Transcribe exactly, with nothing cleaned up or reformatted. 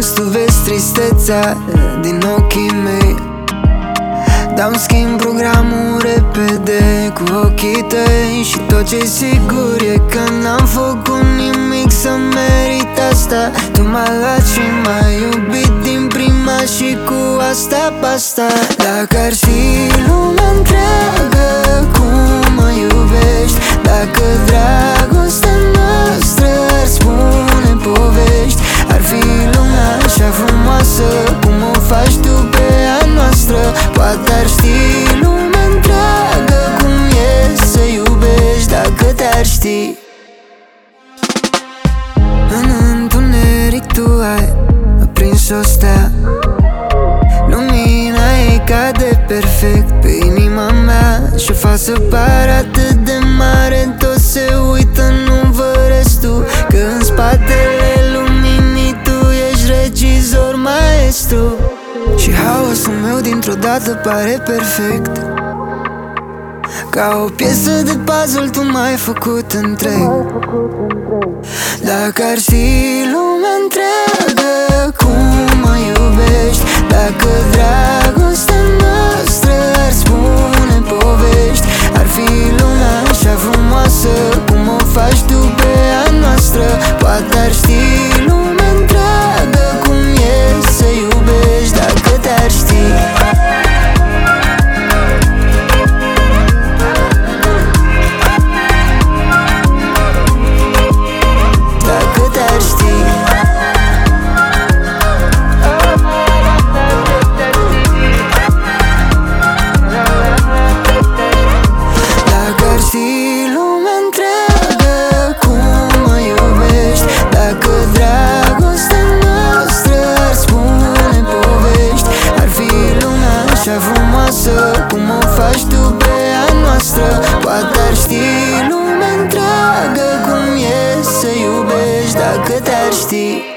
râs, tu vezi tristețea din ochii mei. Dau-mi schimb programul repede cu ochii tăi și tot ce sigur e că n-am făcut nimic să merit asta. Tu m-ai luat și m-ai iubit din prima și cu asta basta. Dacă ar fi lumea întreagă cum mă iubești, dacă dragostea noastră ar spune povești, ar fi lumea așa frumoasă cum o faci tu pe a noastră. Poate ar ști lumea întreagă cum e să iubești dacă te-ar ști. În întuneric tu ai aprins o stea, lumina ei cade perfect pe inima mea și o fac să pară atât de mare. Toți se uită, nu văd restul, că în spatele luminii tu ești regizor, maestru. Și haosul meu dintr-o dată pare perfect, ca o piesă de puzzle tu m-ai făcut întreg. Dacă ar ști lumea întreagă cum mă iubești, dacă dragostea noastră ar spune povești, ar fi lumea așa frumoasă cum o faci tu pe a noastră. Poate ar ști lumea întreagă cum e să iubești dacă te-ar ști. Frumoasă cum o faci tu pe a noastră. Poate ar ști lumea întreagă cum e să iubești dacă te-ar ști.